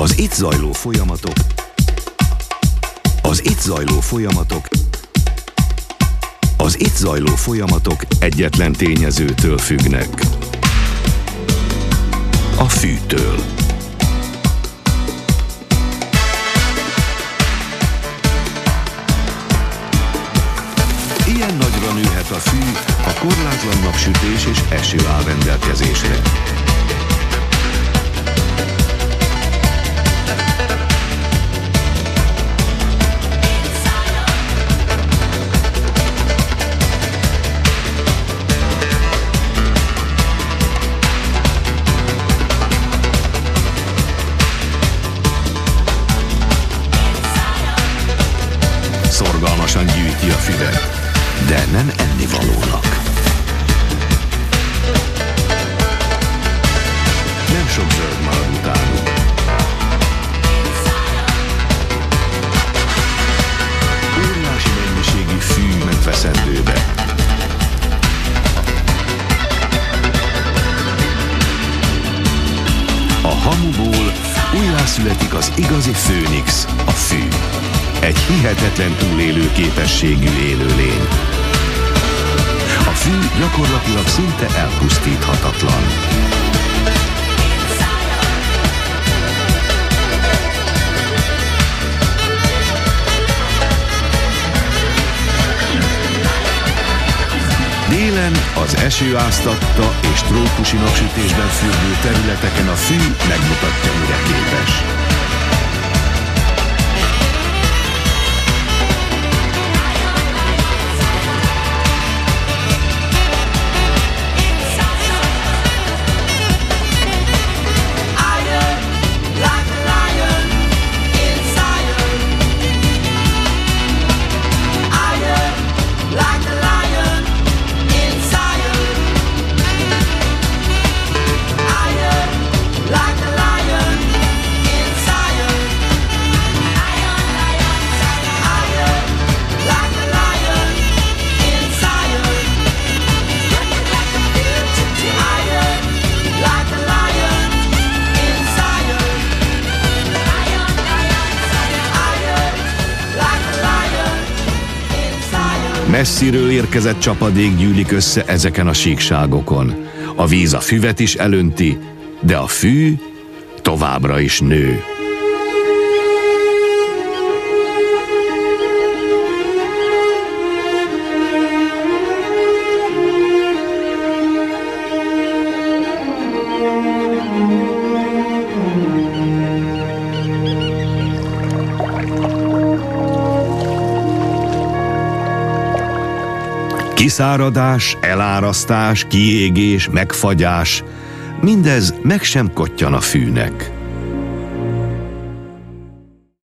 Az itt zajló folyamatok egyetlen tényezőtől függnek. A fűtől. Ilyen nagyra nőhet a fű, a korlátlan napsütés és eső áll rendelkezésre. Szorgalmasan gyűjti a füvet, de nem ennivalónak. Nem sok zöld marad utánuk. Óriási mennyiségű fű ment veszendőbe. A hamuból újjászületik az igazi főnix, a fű. Egy hihetetlen túlélő képességű élőlény. A fű gyakorlatilag szinte elpusztíthatatlan. Délen az eső áztatta és trópusi napsütésben fürdő területeken a fű megmutatja, mire képes. Messziről érkezett csapadék gyűlik össze ezeken a síkságokon. A víz a füvet is elönti, de a fű továbbra is nő. Kiszáradás, elárasztás, kiégés, megfagyás, mindez meg sem kottyan a fűnek.